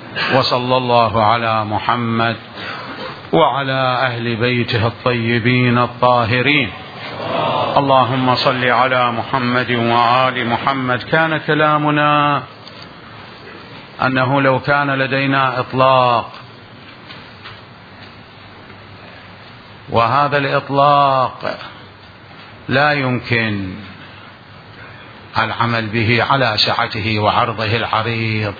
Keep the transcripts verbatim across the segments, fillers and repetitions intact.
وصلى الله على محمد وعلى أهل بيته الطيبين الطاهرين. اللهم صل على محمد وآل محمد. كان كلامنا أنه لو كان لدينا إطلاق، وهذا الإطلاق لا يمكن العمل به على سعته وعرضه العريض،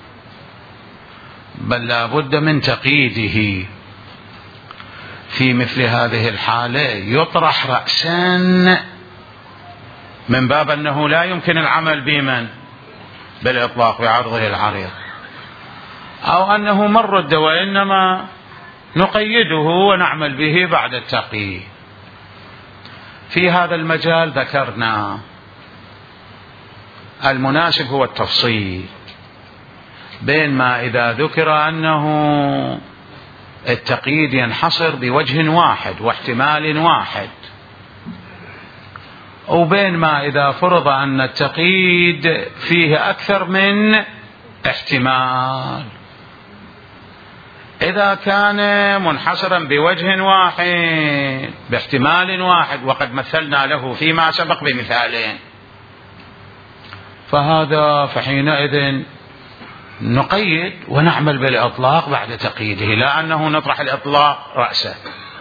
بل لا بد من تقييده. في مثل هذه الحالة يطرح رأسا من باب أنه لا يمكن العمل بمن بالإطلاق بعرضه العريض، أو أنه مرد وإنما نقيده ونعمل به بعد التقييد. في هذا المجال ذكرنا المناسب هو التفصيل بين ما إذا ذكر أنه التقييد ينحصر بوجه واحد واحتمال واحد، وبين ما إذا فرض أن التقييد فيه أكثر من احتمال. إذا كان منحصرا بوجه واحد باحتمال واحد، وقد مثلنا له فيما سبق بمثالين، فهذا فحينئذ نقيد ونعمل بالإطلاق بعد تقييده، لا أنه نطرح الإطلاق رأسه.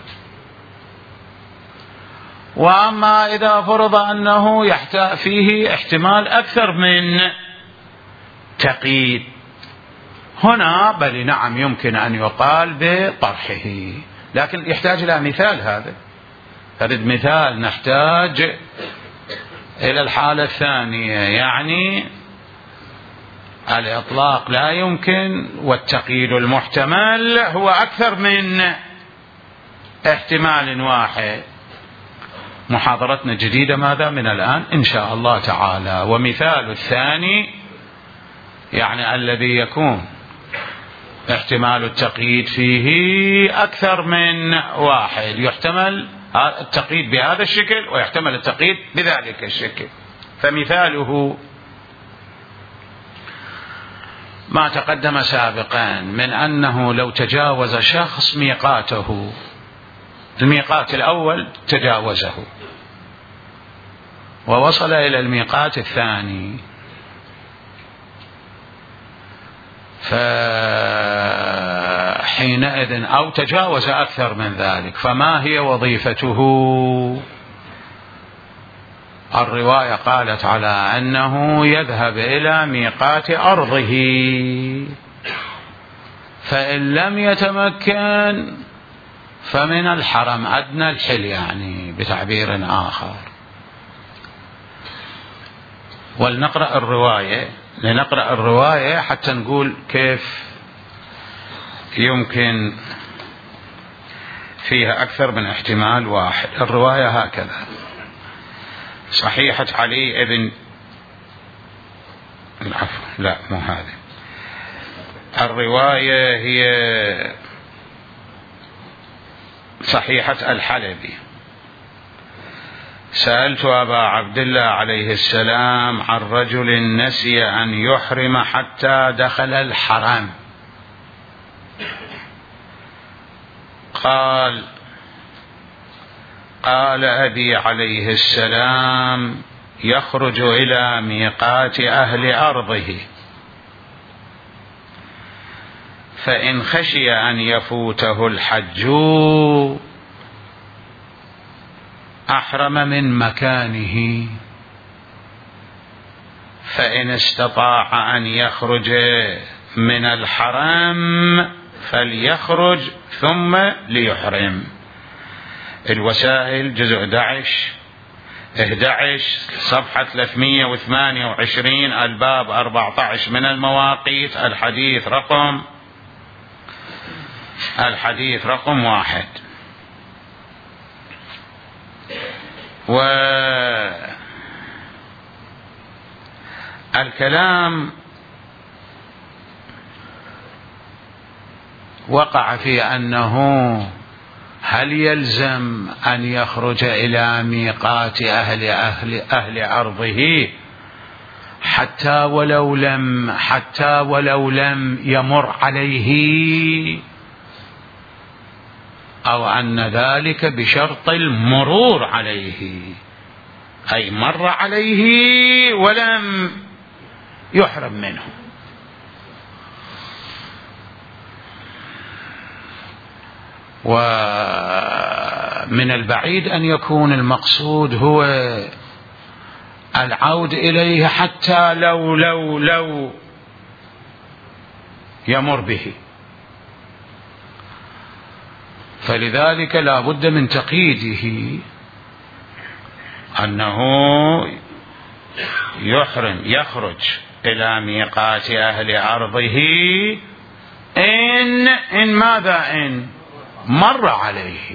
وأما إذا فرض أنه يحتاج فيه احتمال أكثر من تقييد، هنا بل نعم يمكن أن يقال بطرحه، لكن يحتاج إلى مثال. هذا هذا مثال نحتاج إلى الحالة الثانية، يعني الإطلاق لا يمكن والتقييد المحتمل هو أكثر من احتمال واحد. محاضرتنا جديدة ماذا من الآن إن شاء الله تعالى. ومثال الثاني يعني الذي يكون احتمال التقييد فيه أكثر من واحد، يحتمل التقييد بهذا الشكل ويحتمل التقييد بذلك الشكل. فمثاله ما تقدم سابقا من أنه لو تجاوز شخص ميقاته، الميقات الأول تجاوزه ووصل إلى الميقات الثاني، فحينئذ أو تجاوز أكثر من ذلك، فما هي وظيفته؟ الرواية قالت على أنه يذهب إلى ميقات أرضه، فإن لم يتمكن فمن الحرم أدنى الحل، يعني بتعبير آخر. ولنقرأ الرواية، لنقرأ الرواية حتى نقول كيف يمكن فيها أكثر من احتمال واحد. الرواية هكذا: صحيحة علي ابن العفو لا مو هذه الرواية، هي صحيحة الحلبي: سألت أبا عبد الله عليه السلام عن رجل نسي أن يحرم حتى دخل الحرم، قال قال أبي عليه السلام: يخرج إلى ميقات أهل أرضه، فإن خشي أن يفوته الحج أحرم من مكانه، فإن استطاع أن يخرج من الحرم فليخرج ثم ليحرم. الوسائل جزء أحد عشر صفحة ثلاثمئة وثمانية وعشرين، الباب أربعة عشر من المواقيت، الحديث رقم الحديث رقم واحد. والكلام وقع في أنه هل يلزم أن يخرج إلى ميقات أهل, أهل, أهل أرضه حتى ولو لم حتى ولو لم يمر عليه، أو أن ذلك بشرط المرور عليه، أي مر عليه ولم يحرم منه. ومن البعيد أن يكون المقصود هو العود إليه حتى لو لو لو يمر به، فلذلك لا بد من تقييده أنه يحرم يخرج إلى ميقات أهل أرضه إن إن ماذا إن مر عليه.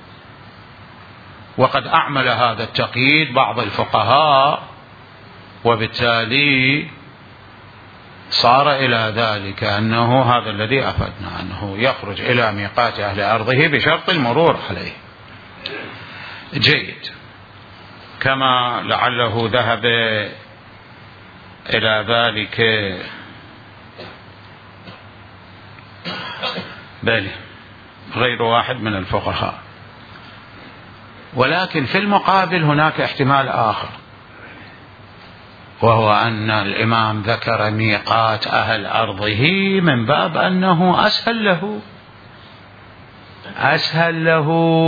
وقد أعمل هذا التقييد بعض الفقهاء، وبالتالي صار إلى ذلك أنه هذا الذي أفدنا، أنه يخرج إلى ميقات أهل أرضه بشرط المرور عليه. جيد. كما لعله ذهب إلى ذلك بل غير واحد من الفقهاء. ولكن في المقابل هناك احتمال آخر، وهو أن الإمام ذكر ميقات أهل أرضه من باب أنه أسهل له أسهل له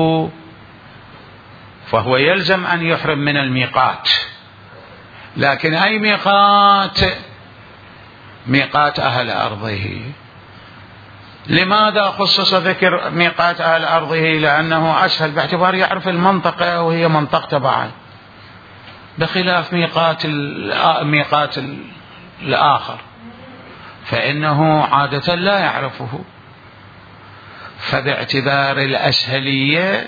فهو يلزم أن يحرم من الميقات. لكن أي ميقات؟ ميقات أهل أرضه. لماذا خصص ذكر ميقات أهل أرضه؟ لأنه أسهل باعتبار يعرف المنطقة وهي منطقة بعد، بخلاف ميقات ميقات الآخر فإنه عادة لا يعرفه. فباعتبار الأسهلية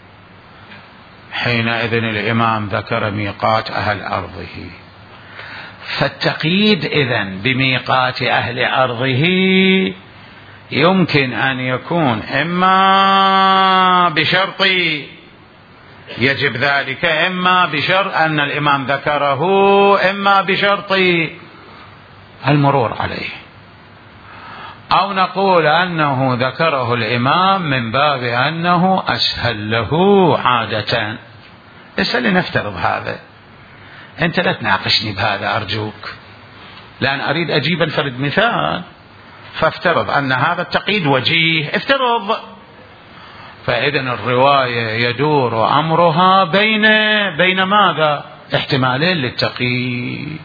حينئذ الإمام ذكر ميقات أهل أرضه. فالتقييد إذن بميقات أهل أرضه يمكن أن يكون إما بشرط يجب ذلك، إما بشرط أن الإمام ذكره، إما بشرط المرور عليه، أو نقول أنه ذكره الإمام من باب أنه أسهل له عادة. بس لنفترض هذا، أنت لا تناقشني بهذا أرجوك، لأن أريد أجيب الفرد مثال. فافترض أن هذا التقييد وجيه، افترض. فإذا الرواية يدور أمرها بين بين ماذا؟ احتمالين للتقييد.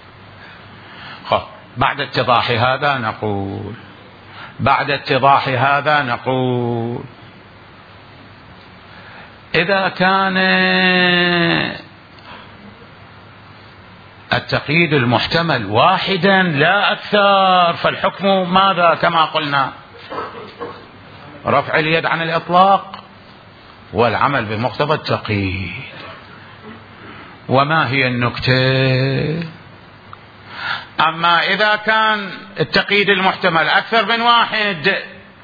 بعد اتضاح هذا نقول بعد اتضاح هذا نقول إذا كان التقييد المحتمل واحدا لا أكثر، فالحكم ماذا؟ كما قلنا رفع اليد عن الإطلاق والعمل بمقتضى التقييد. وما هي النكتة؟ أما إذا كان التقييد المحتمل أكثر من واحد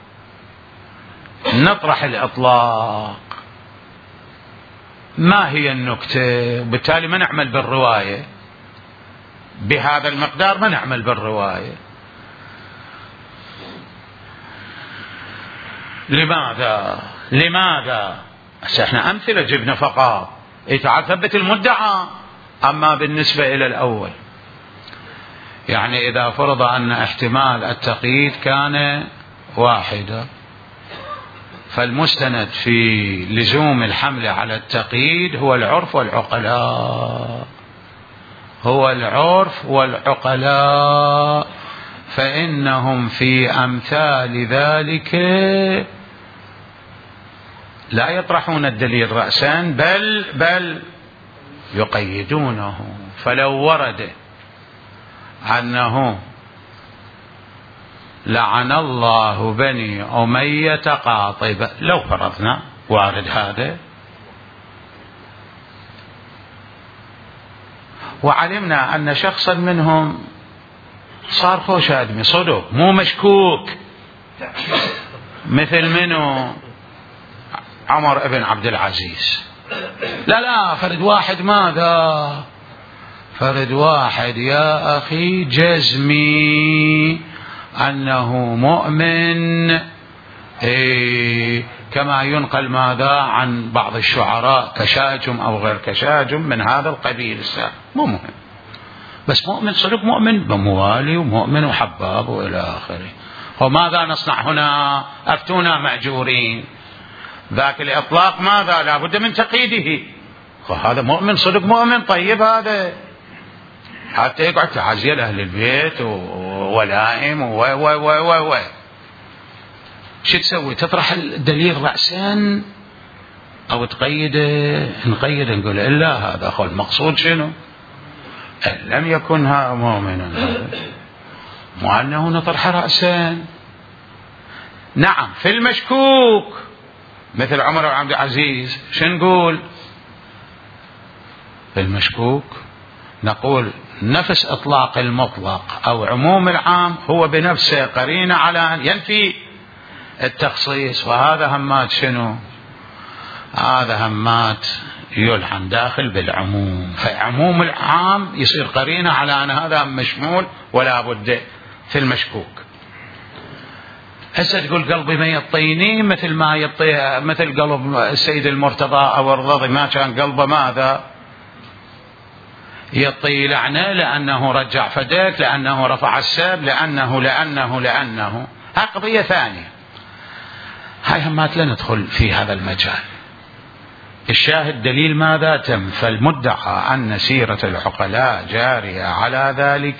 نطرح الإطلاق. ما هي النكتة؟ بالتالي ما نعمل بالرواية بهذا المقدار، ما نعمل بالرواية. لماذا؟ لماذا؟ احنا أمثلة جبنا فقط، تعال ثبت المدعى. أما بالنسبة إلى الأول، يعني إذا فرض أن احتمال التقييد كان واحدا، فالمستند في لزوم الحمل على التقييد هو العرف والعقلاء هو العرف والعقلاء فإنهم في أمثال ذلك لا يطرحون الدليل رأسا بل بل يقيدونه. فلو ورد أنه لعن الله بني أمية قاطبة، لو فرضنا وارد هذا، وعلمنا أن شخصا منهم صار خوش آدمي صدق مو مشكوك، مثل منه عمر ابن عبد العزيز، لا لا فرد واحد ماذا فرد واحد يا أخي جزمي أنه مؤمن، إيه كما ينقل ماذا عن بعض الشعراء كشاجم أو غير كشاجم من هذا القبيل، مو مهم، بس مؤمن صدق، مؤمن بموالي ومؤمن وحباب وإلى آخره. وماذا نصنع هنا؟ أفتونا مأجورين. ذاك الإطلاق ماذا؟ لا بد من تقييده. وهذا مؤمن صدق، مؤمن طيب، هذا حتى يقعد تعزية لأهل البيت وولائم و و و و و شو تسوي؟ تطرح الدليل رأسا أو تقيده؟ نقيد نقول إلا هذا أخو المقصود شنو؟ لم يكن ها مؤمنا، مو أنه نطرح رأسا. نعم في المشكوك مثل عمر بن عبد العزيز شو نقول؟ في المشكوك نقول نفس إطلاق المطلق أو عموم العام هو بنفسه قرينة على أن ينفي التخصيص، وهذا همات شنو؟ هذا همات يلحن داخل بالعموم، فعموم العام يصير قرينة على أن هذا مشمول ولا بد في المشكوك. هسه تقول قلبي ما يطيني مثل ما يطي مثل قلب السيد المرتضى أو الرضي، ما كان قلبه ماذا يطي لعنة لأنه رجع فدك، لأنه رفع السب، لأنه لأنه لأنه هاي قضية ثانية. هاي همات لا ندخل في هذا المجال. الشاهد دليل ماذا تم، فالمدعى أن سيرة العقلاء جارية على ذلك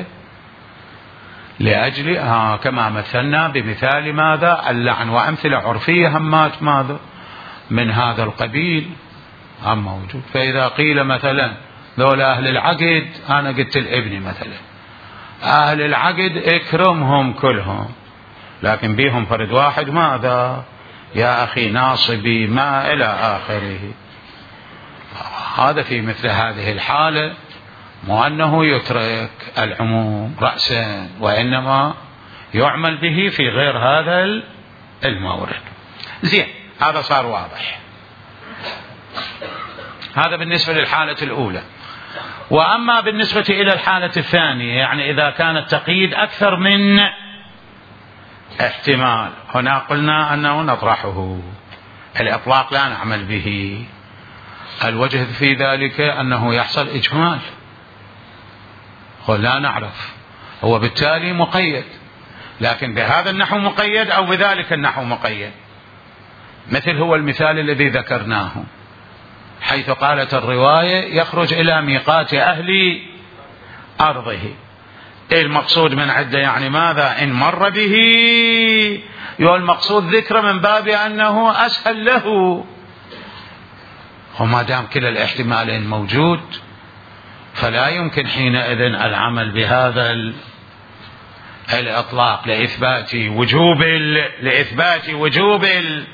لأجل آه كما مثلنا بمثال ماذا اللعن، وأمثلة عرفية همات ماذا من هذا القبيل هم موجود. فإذا قيل مثلا ذولا أهل العقد، أنا قلت لابني مثلا أهل العقد اكرمهم كلهم، لكن بيهم فرد واحد ماذا يا أخي ناصبي ما إلى آخره. هذا في مثل هذه الحالة مو أنه يترك العموم رأسا، وإنما يعمل به في غير هذا المورد. زين، هذا صار واضح. هذا بالنسبة للحالة الأولى. وأما بالنسبة إلى الحالة الثانية، يعني إذا كان التقييد أكثر من احتمال، هنا قلنا أنه نطرحه، الإطلاق لا نعمل به. الوجه في ذلك أنه يحصل إجمال، لا نعرف، هو بالتالي مقيد، لكن بهذا النحو مقيد أو بذلك النحو مقيد. مثل هو المثال الذي ذكرناه حيث قالت الرواية يخرج إلى ميقات أهل أرضه. المقصود من عدة يعني ماذا؟ إن مر به، المقصود ذكر من باب أنه أسهل له. وما دام كلا الاحتمالين موجود فلا يمكن حينئذ العمل بهذا الإطلاق لإثبات وجوب لإثبات وجوب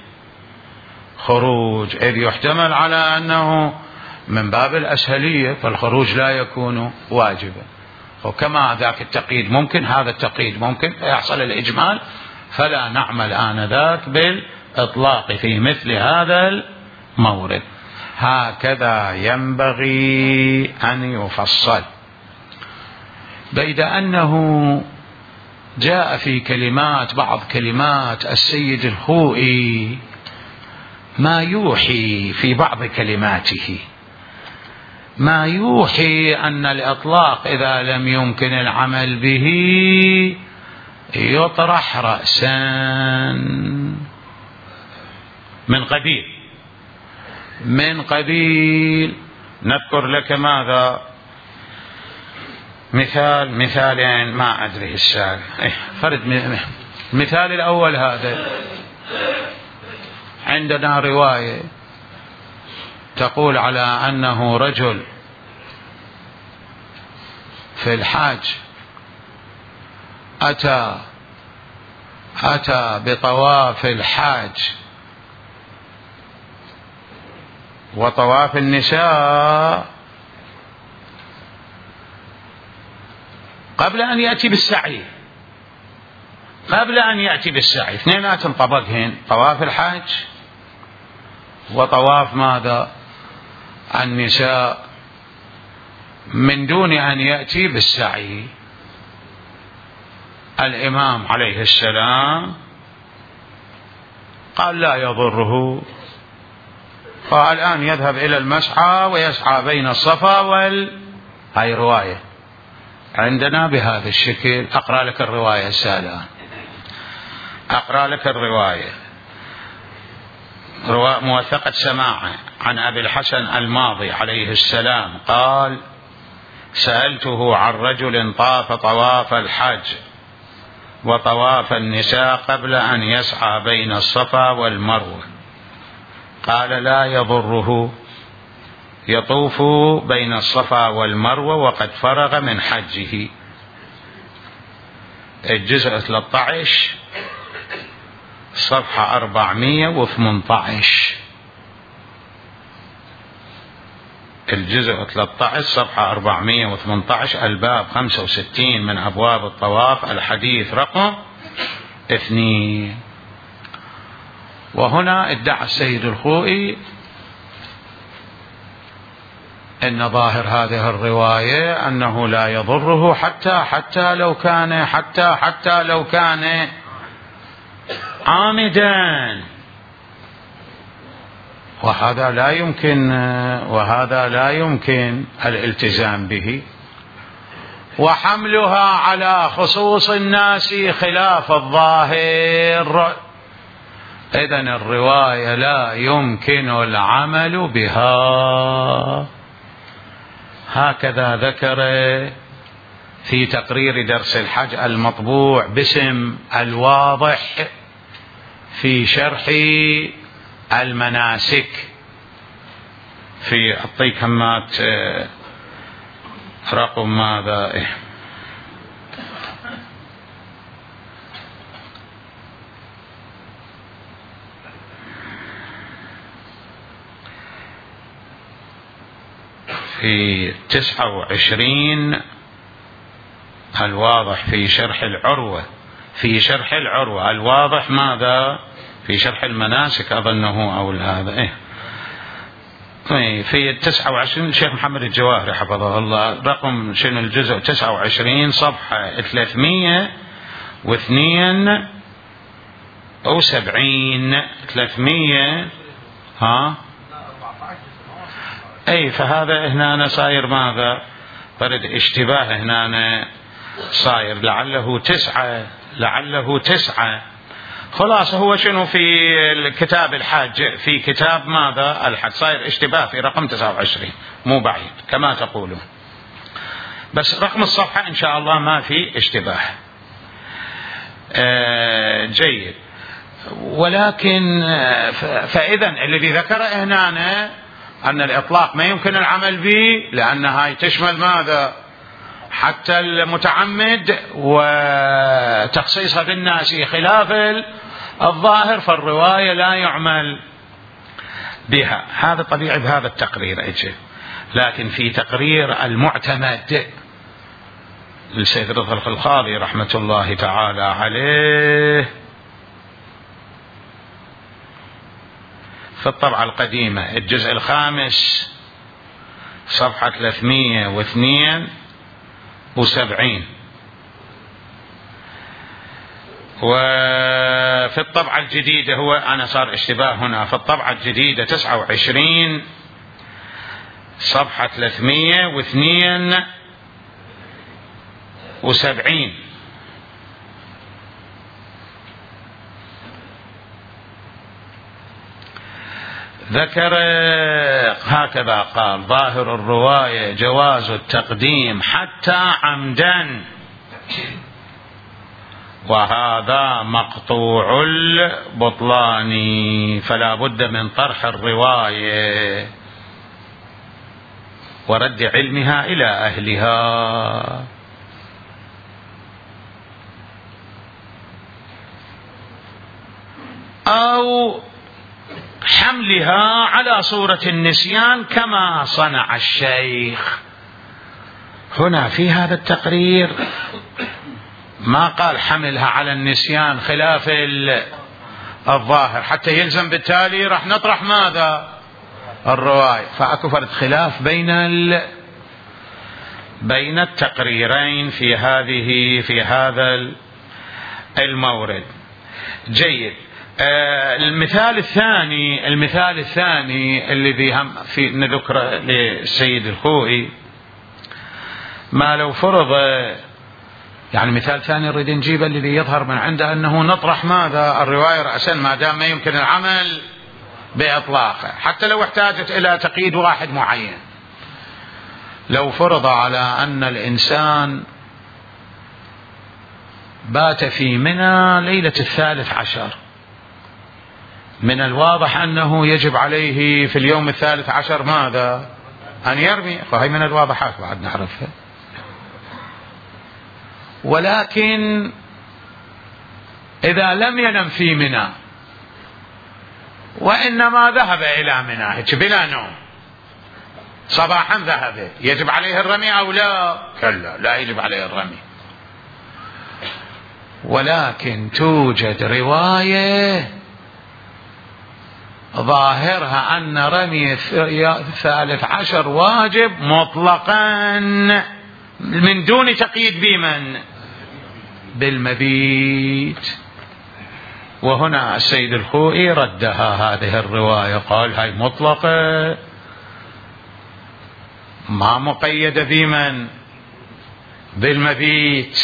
الخروج، إذ يحتمل على أنه من باب الأسهلية فالخروج لا يكون واجبا. وكما ذاك التقييد ممكن، هذا التقييد ممكن، فيحصل الإجمال، فلا نعمل آنذاك بالإطلاق في مثل هذا المورد. هكذا ينبغي أن يفصل. بيد أنه جاء في كلمات بعض كلمات السيد الخوئي ما يوحي في بعض كلماته ما يوحي أن الإطلاق إذا لم يمكن العمل به يطرح رأسا من قبيل من قبيل نذكر لك ماذا مثال مثالين ما أدري السابق إيه فرد. المثال الأول هذا، عندنا رواية تقول على أنه رجل في الحاج أتى أتى بطواف الحاج وطواف النساء قبل أن يأتي بالسعي قبل أن يأتي بالسعي اثنينات طبقهن، طواف الحاج وطواف ماذا النساء. من دون أن يأتي بالسعي. الإمام عليه السلام قال لا يضره، فالآن يذهب إلى المسعى ويسعى بين الصفا وال هاي رواية عندنا بهذا الشكل. أقرأ لك الرواية السابقة، أقرأ لك الرواية رواية موثقة سماعة عن أبي الحسن الماضي عليه السلام قال: سألته عن رجل طاف طواف الحج وطواف النساء قبل أن يسعى بين الصفا والمروة، قال لا يضره، يطوف بين الصفا والمروة وقد فرغ من حجه. الجزء ثلاثة عشر صفحة أربعمائة وثمانية عشر، الجزء ثلاثة عشر صفحة أربعمائة وثمانية عشر، الباب خمسة وستين من أبواب الطواف، الحديث رقم اثنين. وهنا ادعى السيد الخوئي أن ظاهر هذه الرواية أنه لا يضره حتى حتى لو كان حتى حتى لو كان عامدا، وهذا لا يمكن وهذا لا يمكن الالتزام به. وحملها على خصوص الناس خلاف الظاهر، إذن الرواية لا يمكن العمل بها. هكذا ذكر في تقرير درس الحج المطبوع باسم الواضح في شرح المناسك في أعطيك همات رقم ماذا إيه في تسعة وعشرين الواضح في شرح العروة، في شرح العروة الواضح ماذا في شرح المناسك أظنه أو هذا إيه في التسعة وعشرين الشيخ محمد الجواهري حفظه الله، رقم شنو الجزء تسعة وعشرين صفحة ثلاثمية واثنين وسبعين ثلاثمية ها أي. فهذا هنا أنا صاير ماذا فرد اشتباه هنا أنا صاير لعله تسعة لعله تسعة خلاص. هو شنو في الكتاب الحاج في كتاب ماذا الحج صاير اشتباه في رقم تسعة وعشرين، مو بعيد كما تقولون، بس رقم الصفحة إن شاء الله ما في اشتباه. آه جيد. ولكن فإذا الذي ذكر هنا أن الإطلاق ما يمكن العمل به، لأن هاي تشمل ماذا حتى المتعمد وتخصيصها بالناس خلاف الظاهر، فالرواية لا يعمل بها. هذا طبيعي بهذا التقرير أجل. لكن في تقرير المعتمد للسيد رضا الخلخالي رحمة الله تعالى عليه في الطبعة القديمة الجزء الخامس صفحة ثلاثمية واثنين وسبعين، وفي الطبعة الجديدة هو أنا صار اشتباه هنا في الطبعة الجديدة تسعة وعشرين صفحة ثلاثمية واثنين وسبعين، ذكر هكذا قال: ظاهر الرواية جواز التقديم حتى عمدا، وهذا مقطوع البطلان، فلا بد من طرح الرواية ورد علمها إلى أهلها. أو حملها على صورة النسيان كما صنع الشيخ. هنا في هذا التقرير ما قال حملها على النسيان خلاف الظاهر حتى يلزم بالتالي راح نطرح ماذا الرواية، فأكو فرد خلاف بين بين التقريرين في هذه في هذا المورد. جيد. آه المثال الثاني المثال الثاني الذي هم في نذكره للسيد الخوئي، ما لو فرض يعني مثال ثاني نريد نجيبه الذي يظهر من عنده أنه نطرح ماذا الرواية رأسا ما دام ما يمكن العمل بإطلاقه، حتى لو احتاجت إلى تقييد واحد معين. لو فرض على أن الإنسان بات في منى ليلة الثالث عشر، من الواضح أنه يجب عليه في اليوم الثالث عشر ماذا؟ أن يرمي، فهي من الواضحات بعد نعرفها. ولكن إذا لم ينم في منى وإنما ذهب إلى منى بلا نوم صباحا ذهب، يجب عليه الرمي أو لا؟ كلا، لا يجب عليه الرمي. ولكن توجد رواية ظاهرها أن رمي الثالث عشر واجب مطلقا من دون تقييد بمن؟ بالمبيت. وهنا السيد الخوئي ردها هذه الرواية، قال هاي مطلقة ما مقيدة بمن؟ بالمبيت.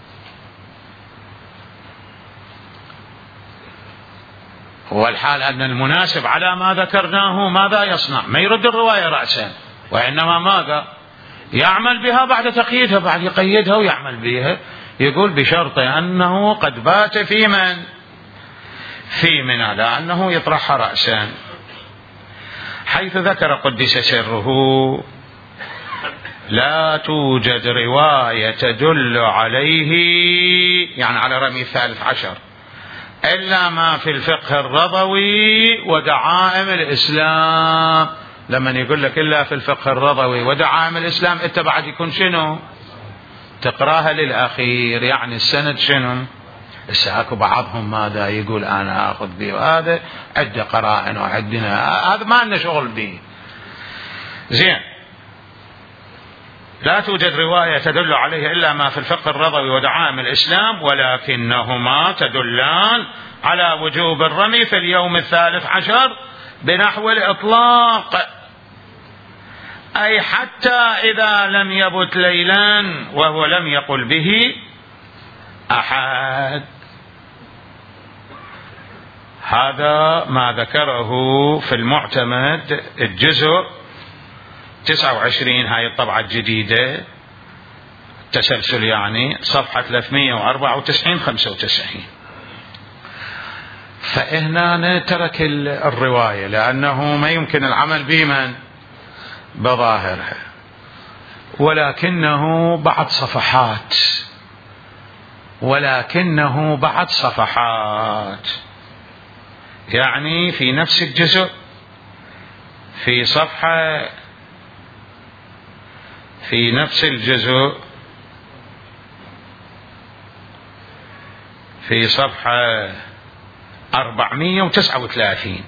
والحال أن المناسب على ما ذكرناه ماذا يصنع؟ ما يرد الرواية رأسا، وإنما ماذا؟ يعمل بها بعد تقييدها، بعد يقيدها ويعمل بها. يقول بشرط أنه قد بات في من؟ في منى، لأنه يطرحها رأسا، حيث ذكر قدس سره لا توجد رواية تدل عليه، يعني على رمي الثالث عشر، إلا ما في الفقه الرضوي ودعائم الإسلام. لما يقول لك إلا في الفقه الرضوي ودعائم الإسلام، أنت بعد يكون شنو؟ تقراها للأخير، يعني السند شنو؟ الساكو بعضهم ماذا يقول أنا أخذ به، وهذا عدة قرائن وعدنا، هذا ما لنا شغل به. زين. لا توجد رواية تدل عليه إلا ما في الفقه الرضوي ودعائم الإسلام، ولكنهما تدلان على وجوب الرمي في اليوم الثالث عشر بنحو الإطلاق، أي حتى إذا لم يبت ليلا وهو لم يقل به أحد. هذا ما ذكره في المعتمد الجزء تسعة وعشرين، هاي الطبعة الجديدة تسلسل يعني، صفحة ثلاثمئة وأربعة وتسعين خمسة وتسعين. فهنا ترك الرواية لأنه ما يمكن العمل بمن؟ بظاهرها. ولكنه بعد صفحات ولكنه بعد صفحات يعني في نفس الجزء في صفحة في نفس الجزء في صفحة أربعمئة وتسعة وثلاثين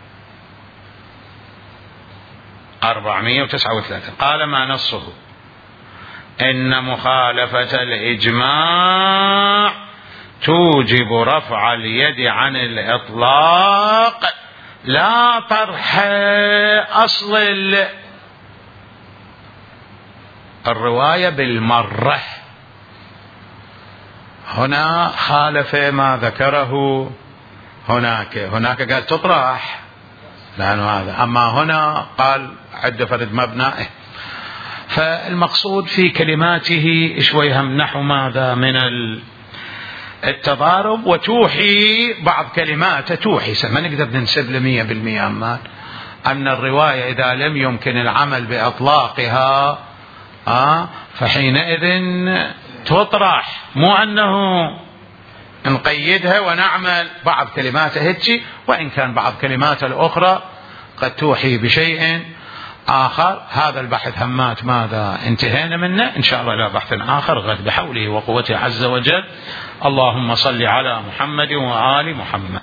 أربعمئة وتسعة وثلاثين قال ما نصه إن مخالفة الإجماع توجب رفع اليد عن الإطلاق لا طرح أصل الرواية بالمرة. هنا خالف ما ذكره هناك هناك قال تطرح لأنه هذا، أما هنا قال عد فرد مبنائه. فالمقصود في كلماته شوي هم نحو ماذا من التضارب، وتوحي بعض كلماته توحي ما نقدر ننسب لمية بالمية أمان أن الرواية إذا لم يمكن العمل بإطلاقها آه فحينئذ تطرح، مو أنه نقيدها ونعمل بعض كلماته هتشي، وإن كان بعض كلماته الأخرى قد توحي بشيء آخر. هذا البحث همات ماذا انتهينا منه، إن شاء الله إلى بحث آخر غد بحوله وقوته عز وجل. اللهم صل على محمد وآل محمد.